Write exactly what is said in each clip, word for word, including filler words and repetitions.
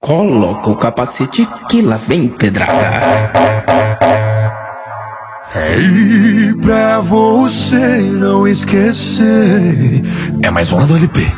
Coloca o capacete que lá vem pedrada. E pra você não esquecer, é mais uma do L P.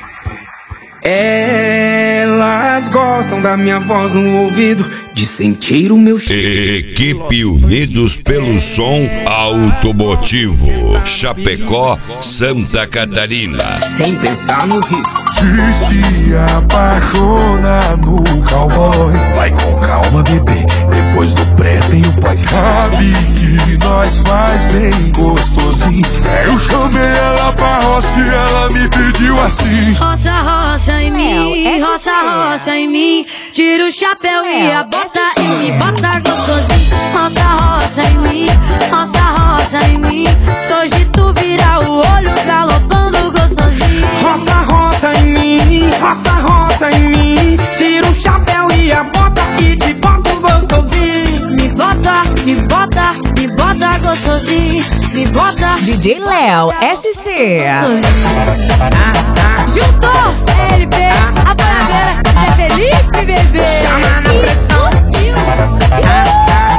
Elas gostam da minha voz no ouvido, de sentir o meu cheiro. Equipe Unidos pelo Som Automotivo, Chapecó, Santa Catarina. Sem pensar no risco. Se se apaixona no cowboy, vai com calma, bebê, depois do pré tem o pós. Sabe que nós faz bem gostosinho. Eu chamei ela pra roça e ela me pediu assim: roça, roça em mim, roça, roça em mim. Tira o chapéu e a bota e me bota gostosinho. Roça, roça em mim, roça, roça em mim. Hoje tu vira o olho galopando gostosinho. Roça, roça em mim, roça, roça em mim. Tira o chapéu e a bota e te boto gostosinho. Me bota, me bota, me bota gostosinho. Me bota. D J Léo S C. Ah, ah. Juntou L P, a bananeira é Felipe, bebê. Chama na pressão. Ah, ah.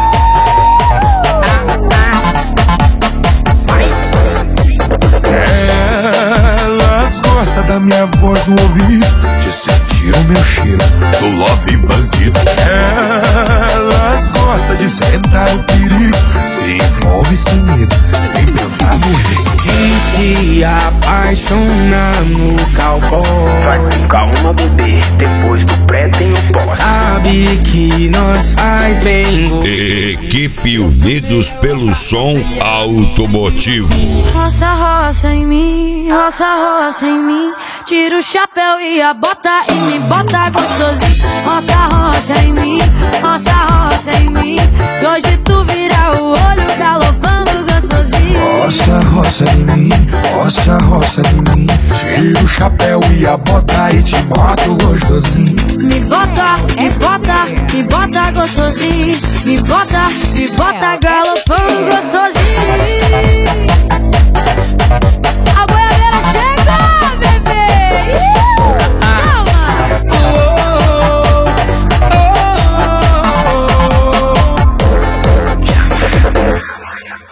Elas gostam da minha voz no ouvido, de sentir o meu cheiro do love bandido. Elas gostam de sentar o perigo, se envolve sem medo, sem pensar no risco. E se apaixona no cowboy, vai com calma, bebê, depois do pré tem o pós. sabe que nós faz bem gostoso. Equipe Unidos pelo Som Automotivo. Roça, roça em mim, roça, roça em mim. Tira o chapéu e a bota e me bota gostosinho. Roça, roça em mim, roça, roça em mim. Hoje tu vira o olho galopando gostosinho. Roça, roça em mim, roça, roça em mim. Tira o chapéu e a bota e te boto gostosinho. Me bota, me bota, me bota gostosinho. Me bota, me bota galopando gostosinho. Abuela.